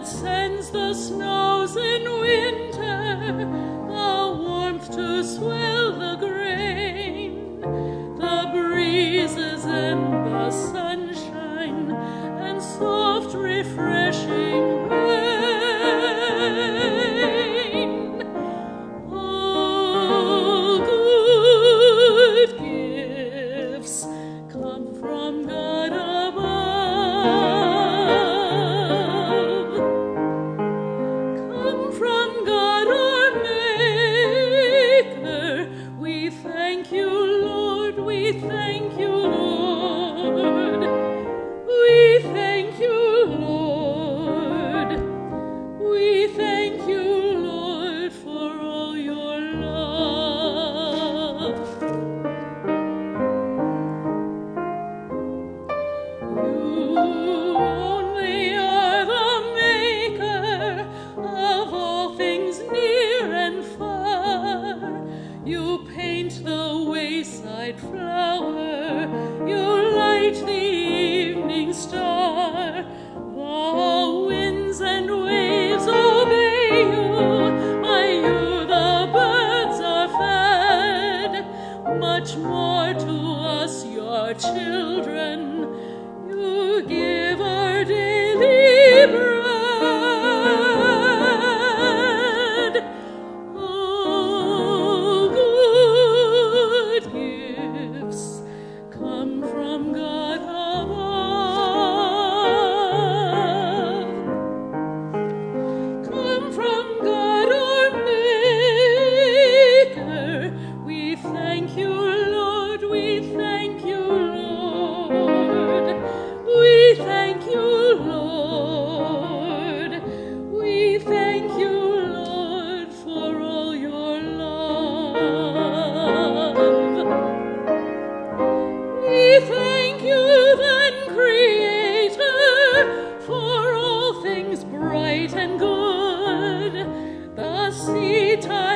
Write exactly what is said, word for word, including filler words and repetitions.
that sends the snows in winter, the warmth to swell the grain, the breezes and the sunshine, and soft refreshing rain. All good gifts come from God above, come from God our Maker. We thank you, Lord, we thank you, Lord. We thank you, Lord. We thank you, Lord, for all your love. You only are the maker of all things near and far. You paint the wayside flower, you light the evening star. The winds and waves obey you, by you the birds are fed. Much more to us, your children, you give our daily bread. All good gifts come from God above, come from God our Maker. We thank you, Lord, we thank you, Lord. We thank you, Lord. We thank you, Lord, for all your love. We thank you then, Creator, for all things bright and good. The seed time